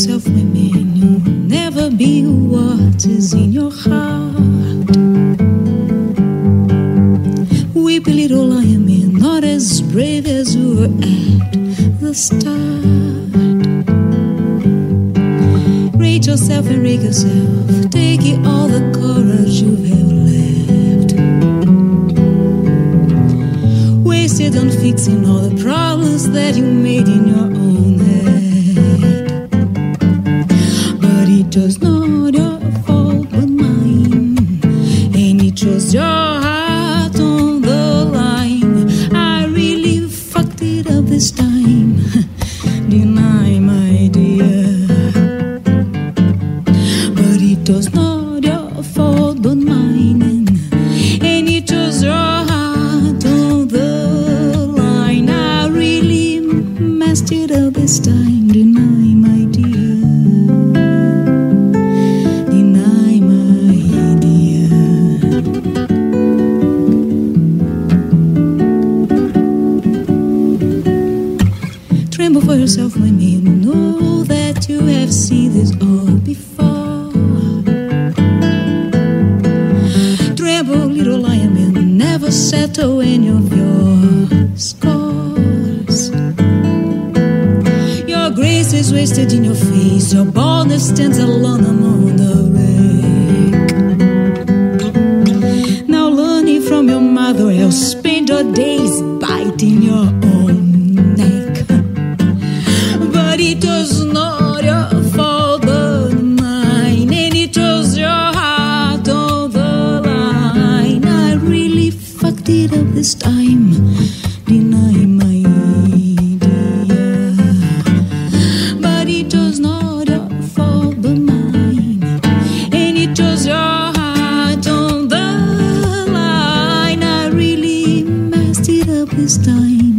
yourself, my man. You'll never be what is in your heart. Weep a little, I am in, not as brave as you were at the start. Rate yourself and rake yourself. Take it all the courage you have left. Wasted on fixing all the problems that you made in your own head. But it was not your fault but mine, and it was your heart on the line. I really fucked it up this time. Deny, my dear. But it was not your fault but mine, and it was your heart on the line. I really messed it up this time. Deny, my dear. Deny, my dear. Tremble for yourself, my man. Know that you have seen this all before. Tremble, little lion man. Never settle any of your scores. Your grace is wasted in your face. Your boldness stands alone among the wreck. Now learning from your mother, you'll spend your days biting your own neck. But it was not your fault but mine, and it was your heart on the line. I really fucked it up this time. Deny, my dear. But it was not your fault but mine, and it was your heart on the line. I really messed it up this time.